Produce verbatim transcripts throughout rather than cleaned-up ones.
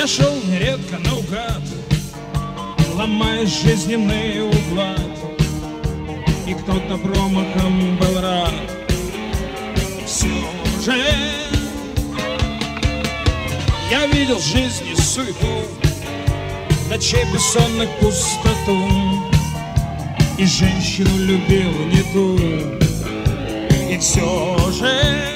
Я шел нередко наугад, ломая жизненные углы, и кто-то промахом был рад. Все же я видел в жизни суету, ночей бессонных пустоту, и женщину любил не ту. И все же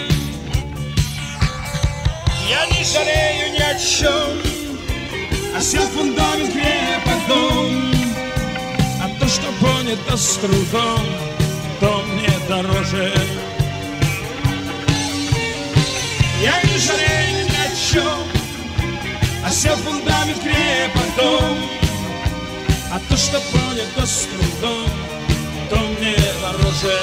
я не жалею ни о чем, осел фундамент крепостном, а то, что понято с трудом, то мне дороже. Я не жалею ни о чем, осел фундамент крепостном, а то, что понято с трудом, то мне дороже.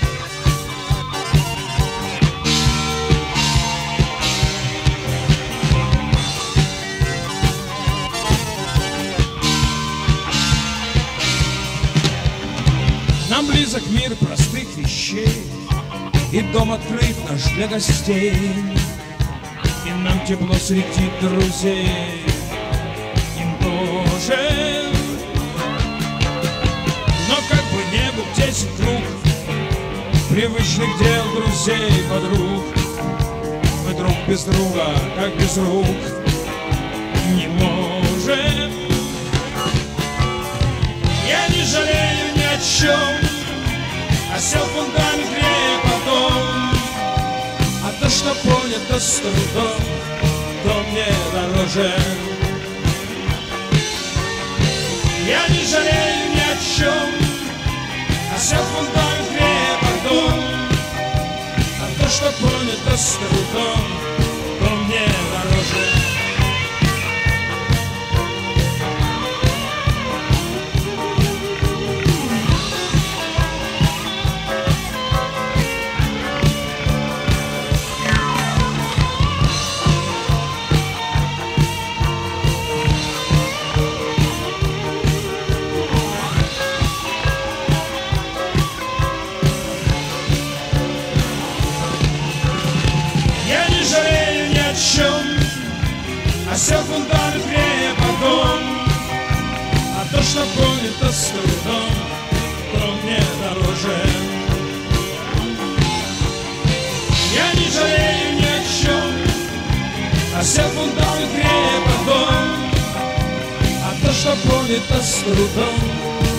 Нам близок мир простых вещей, и дом открыт наш для гостей, и нам тепло среди друзей, им тоже. Но как бы не был десять круг привычных дел, друзей, подруг, мы друг без друга, как без рук, не можем. Я не жалею ни о чем, осел фундамент крепостном, а то, что понято с трудом, то мне дороже. Я не жалею ни о чем, осел фундамент крепостном, а то, что понято с трудом, то мне дороже. Осел фундамент крепостном, а то, что понято с трудом, то мне дороже. Я не жалею ни о чем, осел фундамент крепостном, а то, что понято с трудом,